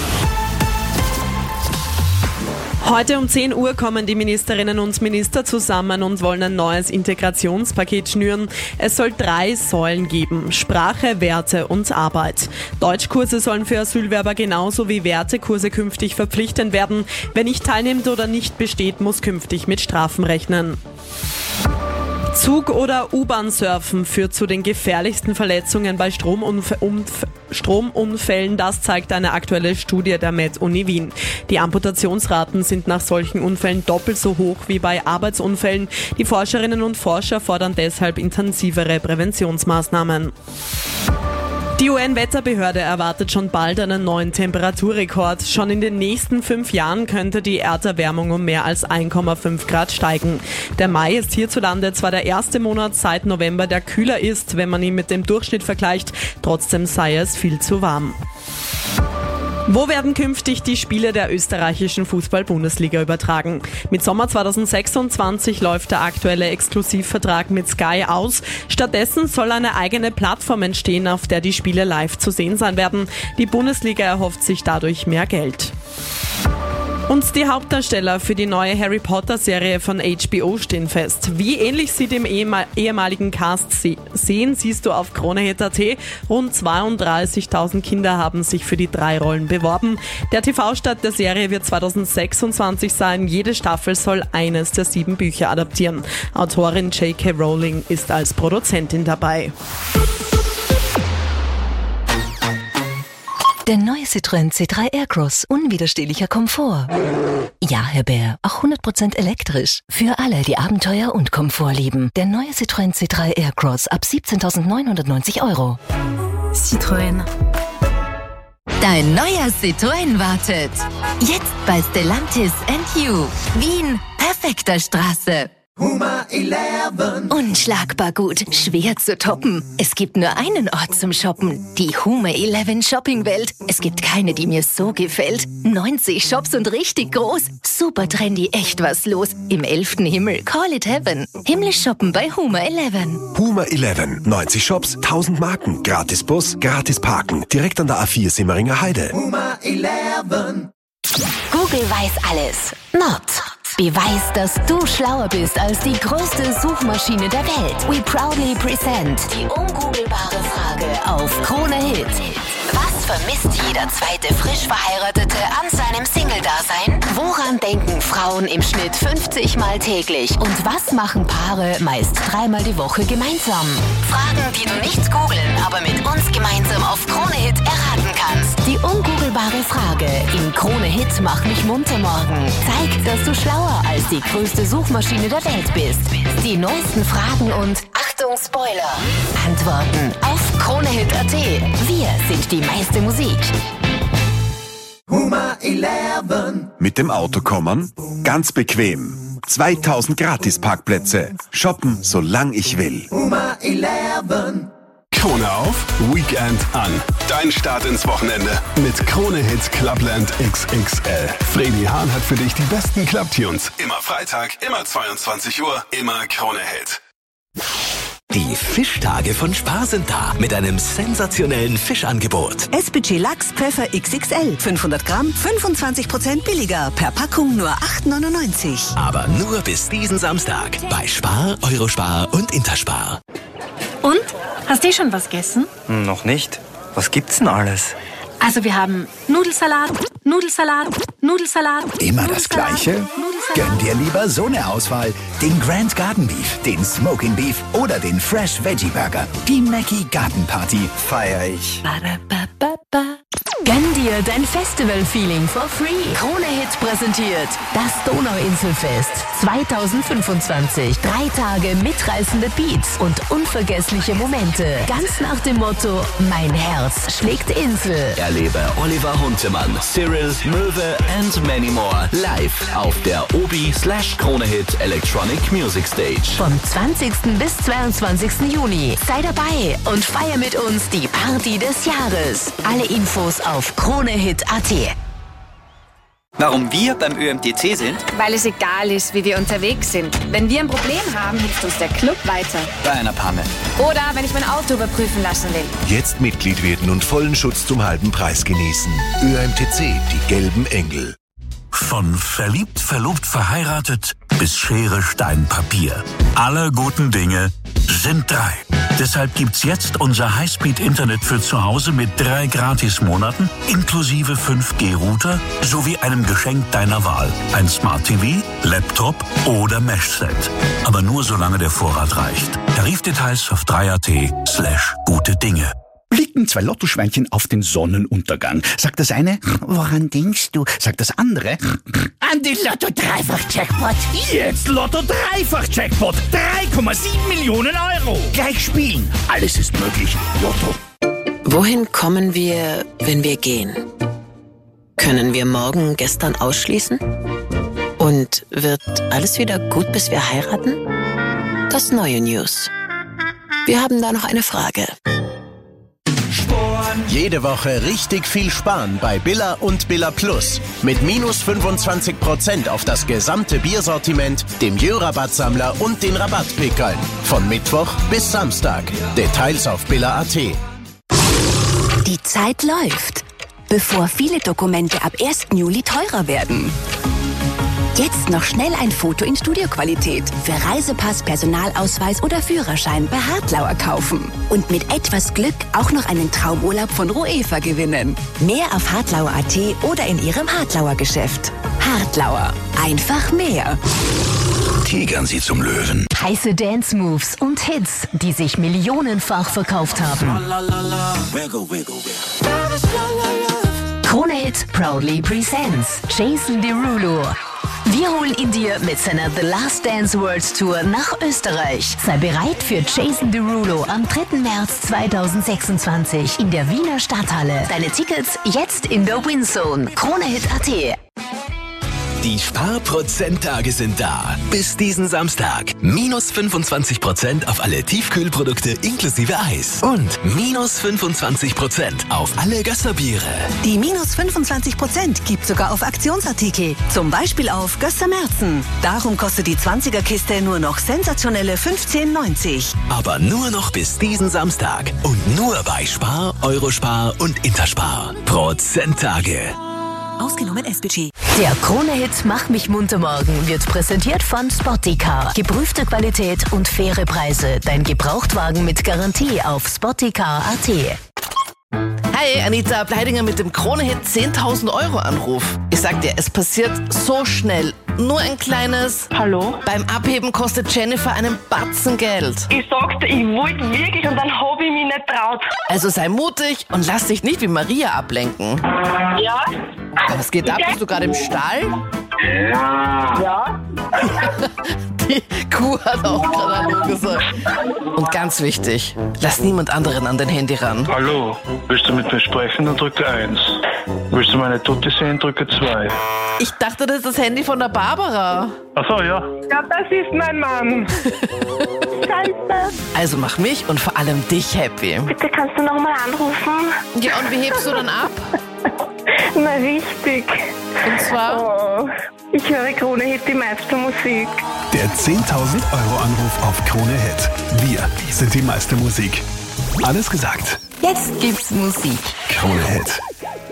Heute um zehn Uhr kommen die Ministerinnen und Minister zusammen und wollen ein neues Integrationspaket schnüren. Es soll drei Säulen geben: Sprache, Werte und Arbeit. Deutschkurse sollen für Asylwerber genauso wie Wertekurse künftig verpflichtend werden. Wer nicht teilnimmt oder nicht besteht, muss künftig mit Strafen rechnen. Zug- oder U-Bahn-Surfen führt zu den gefährlichsten Verletzungen bei Stromunf- Umf- Stromunfällen. Das zeigt eine aktuelle Studie der Med-Uni Wien. Die Amputationsraten sind nach solchen Unfällen doppelt so hoch wie bei Arbeitsunfällen. Die Forscherinnen und Forscher fordern deshalb intensivere Präventionsmaßnahmen. Die U N-Wetterbehörde erwartet schon bald einen neuen Temperaturrekord. Schon in den nächsten fünf Jahren könnte die Erderwärmung um mehr als eins Komma fünf Grad steigen. Der Mai ist hierzulande zwar der erste Monat seit November, der kühler ist, wenn man ihn mit dem Durchschnitt vergleicht. Trotzdem sei es viel zu warm. Wo werden künftig die Spiele der österreichischen Fußball-Bundesliga übertragen? Mit Sommer zweitausendsechsundzwanzig läuft der aktuelle Exklusivvertrag mit Sky aus. Stattdessen soll eine eigene Plattform entstehen, auf der die Spiele live zu sehen sein werden. Die Bundesliga erhofft sich dadurch mehr Geld. Und die Hauptdarsteller für die neue Harry Potter-Serie von H B O stehen fest. Wie ähnlich sie dem ehemal- ehemaligen Cast se- sehen, siehst du auf Kronehit Punkt at. Rund zweiunddreißigtausend Kinder haben sich für die drei Rollen beworben. Der T V-Start der Serie wird zweitausendsechsundzwanzig sein. Jede Staffel soll eines der sieben Bücher adaptieren. Autorin J K Rowling ist als Produzentin dabei.
Der neue Citroën C drei Aircross. Unwiderstehlicher Komfort. Ja, Herr Bär, auch hundert Prozent elektrisch. Für alle, die Abenteuer und Komfort lieben. Der neue Citroën C drei Aircross ab siebzehntausendneunhundertneunzig Euro. Citroën.
Dein neuer Citroën wartet. Jetzt bei Stellantis and You. Wien, perfekter Straße.
Huma elf.
Unschlagbar gut, schwer zu toppen. Es gibt nur einen Ort zum Shoppen, die Huma elf Shoppingwelt. Es gibt keine, die mir so gefällt. neunzig Shops und richtig groß. Super trendy, echt was los. Im elften Himmel, call it heaven. Himmlisch shoppen bei Huma elf.
Huma elf. neunzig Shops, tausend Marken, gratis Bus, gratis Parken. Direkt an der A vier Simmeringer Heide.
Huma elf.
Google weiß alles. Not. Beweis, dass du schlauer bist als die größte Suchmaschine der Welt. We proudly present die ungoogelbare Frage auf Krone Hit. Was vermisst jeder zweite frisch Verheiratete an seinem Single-Dasein? Woran denken Frauen im Schnitt fünfzig Mal täglich? Und was machen Paare meist dreimal die Woche gemeinsam? Fragen, die du nicht googeln, aber mit uns gemeinsam auf Krone Hit erraten kannst. Die ungoogelbare Frage im Krone Hit Mach mich munter morgen zeigt, dass du schlauer als die größte Suchmaschine der Welt bist. Die neuesten Fragen und, Achtung Spoiler, Antworten auf Kronehit Punkt at. Wir sind die meiste Musik.
Huma elf.
Mit dem Auto kommen? Ganz bequem. zweitausend Gratis-Parkplätze. Shoppen, solange ich will.
Huma elf.
Krone auf, Weekend an. Dein Start ins Wochenende mit Krone Hit Clubland X X L. Fredi Hahn hat für dich die besten Clubtunes. Immer Freitag, immer zweiundzwanzig Uhr, immer Krone Hit.
Die Fischtage von Spar sind da mit einem sensationellen Fischangebot.
S P G Lachs Pfeffer X X L. fünfhundert Gramm, fünfundzwanzig Prozent billiger. Per Packung nur acht neunundneunzig.
Aber nur bis diesen Samstag bei Spar, Eurospar und Interspar.
Und? Hast du schon was gegessen?
Noch nicht. Was gibt's denn alles?
Also wir haben Nudelsalat, Nudelsalat, Nudelsalat.
Immer das Gleiche? Gönn dir lieber so eine Auswahl. Den Grand Garden Beef, den Smoking Beef oder den Fresh Veggie Burger. Die Mackie Garden Party feier ich.
Gönn dir dein Festival-Feeling for free. Krone Hit präsentiert das Donauinselfest zweitausendfünfundzwanzig. Drei Tage mitreißende Beats und unvergessliche Momente. Ganz nach dem Motto, mein Herz schlägt Insel.
Erlebe Oliver Huntemann, Cyril, Möwe and many more live auf der Obi slash Kronehit Electronic Music Stage.
Vom zwanzigsten bis zweiundzwanzigsten Juni. Sei dabei und feier mit uns die Party des Jahres. Alle Infos auf Kronehit Punkt at.
Warum wir beim Ö M T C sind?
Weil es egal ist, wie wir unterwegs sind. Wenn wir ein Problem haben, hilft uns der Club weiter.
Bei einer Panne.
Oder wenn ich mein Auto überprüfen lassen will.
Jetzt Mitglied werden und vollen Schutz zum halben Preis genießen. Ö M T C, die gelben Engel.
Von verliebt, verlobt, verheiratet bis Schere, Stein, Papier. Alle guten Dinge sind drei. Deshalb gibt's jetzt unser Highspeed-Internet für zu Hause mit drei Gratismonaten inklusive fünf G Router sowie einem Geschenk deiner Wahl. Ein Smart T V, Laptop oder Meshset. Aber nur solange der Vorrat reicht. Tarifdetails auf drei Punkt at slash gute Dinge.
Blicken zwei Lottoschweinchen auf den Sonnenuntergang. Sagt das eine, woran denkst du? Sagt das andere, an die Lotto-Dreifach-Jackpot. Jetzt Lotto-Dreifach-Jackpot. drei Komma sieben Millionen Euro. Gleich spielen. Alles ist möglich. Lotto.
Wohin kommen wir, wenn wir gehen? Können wir morgen gestern ausschließen? Und wird alles wieder gut, bis wir heiraten? Das neue News. Wir haben da noch eine Frage.
Jede Woche richtig viel sparen bei Billa und Billa Plus. Mit minus fünfundzwanzig Prozent auf das gesamte Biersortiment, dem Jö-Rabattsammler und den Rabattpickeln. Von Mittwoch bis Samstag. Details auf Billa Punkt at.
Die Zeit läuft, bevor viele Dokumente ab ersten Juli teurer werden. Jetzt noch schnell ein Foto in Studioqualität. Für Reisepass, Personalausweis oder Führerschein bei Hartlauer kaufen. Und mit etwas Glück auch noch einen Traumurlaub von Roefa gewinnen. Mehr auf hartlauer Punkt at oder in Ihrem Hartlauer Geschäft. Hartlauer. Einfach mehr.
Tigern Sie zum Löwen.
Heiße Dance-Moves und Hits, die sich millionenfach verkauft haben. Krone Hit proudly presents Jason Derulo. Wir holen ihn dir mit seiner The Last Dance World Tour nach Österreich. Sei bereit für Jason Derulo am dritten März zweitausendsechsundzwanzig in der Wiener Stadthalle. Deine Tickets jetzt in der Winzone. Kronehit Punkt at.
Die Sparprozenttage sind da. Bis diesen Samstag. Minus fünfundzwanzig Prozent auf alle Tiefkühlprodukte inklusive Eis. Und minus fünfundzwanzig Prozent auf alle Gösserbiere.
Die minus fünfundzwanzig Prozent gibt sogar auf Aktionsartikel. Zum Beispiel auf Gösser Märzen. Darum kostet die zwanziger-Kiste nur noch sensationelle fünfzehn neunzig.
Aber nur noch bis diesen Samstag. Und nur bei Spar, Eurospar und Interspar. Prozenttage.
Ausgenommen S-Budget.
Der Krone-Hit Mach mich munter morgen wird präsentiert von Spottycar. Geprüfte Qualität und faire Preise. Dein Gebrauchtwagen mit Garantie auf spottycar punkt at.
Hi, Anita Bleidinger mit dem Krone-Hit zehntausend Euro Anruf. Ich sag dir, es passiert so schnell. Nur ein kleines Hallo. Beim Abheben kostet Jennifer einen Batzen Geld.
Ich sagte, ich wollte wirklich und dann habe ich mich nicht traut.
Also sei mutig und lass dich nicht wie Maria ablenken.
Ja?
Was geht ab? Bist du gerade im Stall?
Ja.
Die Kuh hat auch gerade Hallo gesagt. Und ganz wichtig, lass niemand anderen an dein Handy ran.
Hallo, willst du mit mir sprechen, dann drücke eins. Willst du meine Tutti sehen, drücke zwei.
Ich dachte, das ist das Handy von der Barbara.
Ach so, ja.
Ja, das ist mein Mann. Scheiße.
Also mach mich und vor allem dich happy.
Bitte kannst du nochmal anrufen?
Ja, und wie hebst du dann ab?
Na, richtig.
Und zwar?
Oh, ich höre Krone Hit, die meiste Musik.
Der zehntausend Euro Anruf auf Krone Hit. Wir sind die meiste Musik. Alles gesagt.
Jetzt gibt's Musik.
Krone Hit.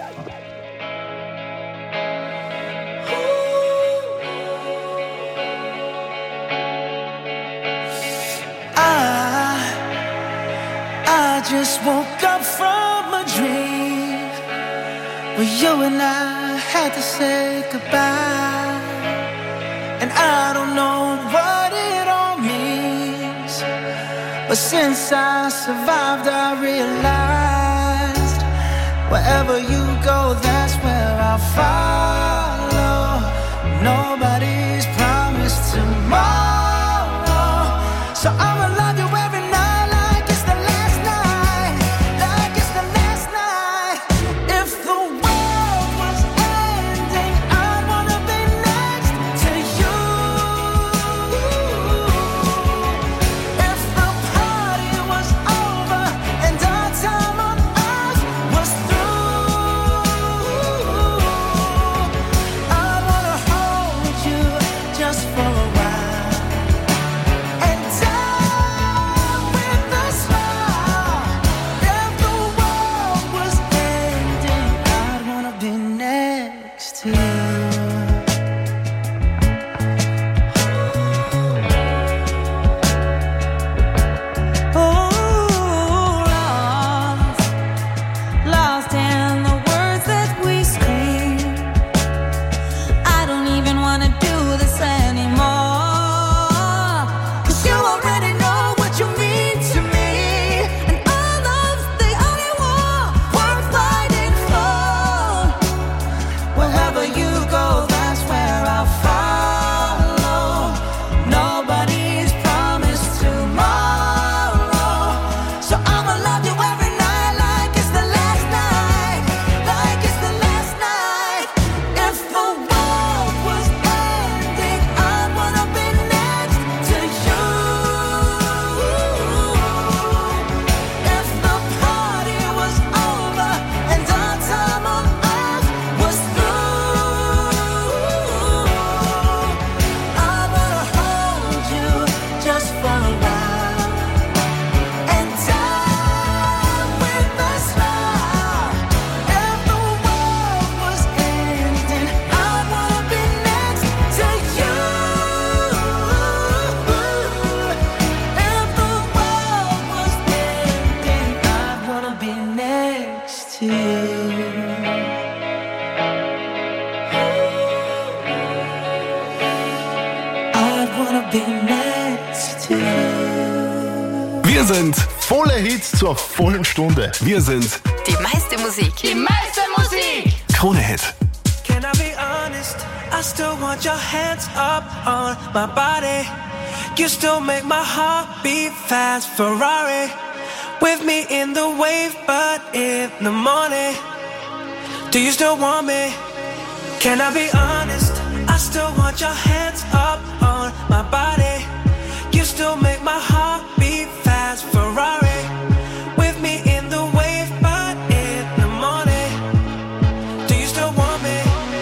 I, I just woke up from a dream where you and I had to say goodbye. And I don't know what it all means, but since I survived I realized wherever you go, that's where I'll follow. Nobody's promised tomorrow, so I'ma love you every night like it's the last night, like it's the last night. If the world was ending, I'd wanna be next to you. If the party was over and our time on earth was through, I'd wanna hold you just for a while and die with a smile. If the world was ending, I'd wanna be next to you. Oh, lost, lost in the words that we scream. I don't even wanna do this anymore, 'cause you already know what you mean to me, and all love's the only war worth fighting for. Wherever you go, that's where I'll follow. Nobody's promised tomorrow, so I'ma love you every night like it's the last night, like it's the last night. If the world was ending, I'd wanna be next to you. If the party was over and our time on earth was through, I wanna hold you just for a while and die with a smile. If the world was ending, I'd wanna be next to you. If the world was ending, I'd wanna be next to you. I'd wanna be next to you.
Wir sind volle Hits zur vollen Stunde. Wir sind
Die meiste Musik.
Die meiste Musik.
Krone Hit.
Can I be honest? I still want your hands up on my body. You still make my heart beat fast. Ferrari with me in the wave, but in the morning. Do you still want me? Can I be honest? I still want your hands up on my body. You still make my heart beat fast. Ferrari with me in the wave, but in the morning. Do you still want me?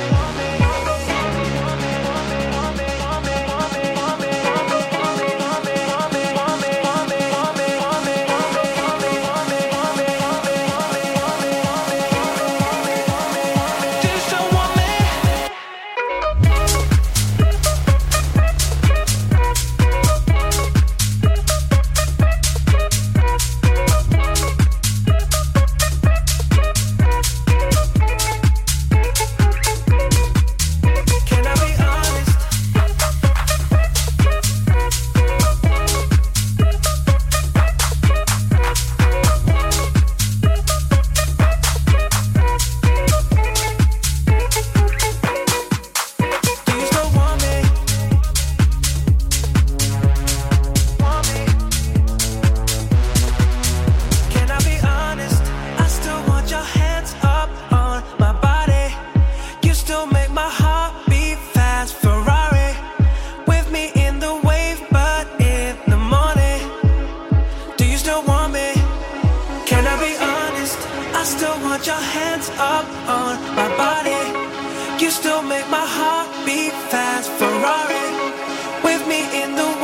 Still want your hands up on my body. You still make my heart beat fast. Ferrari with me in the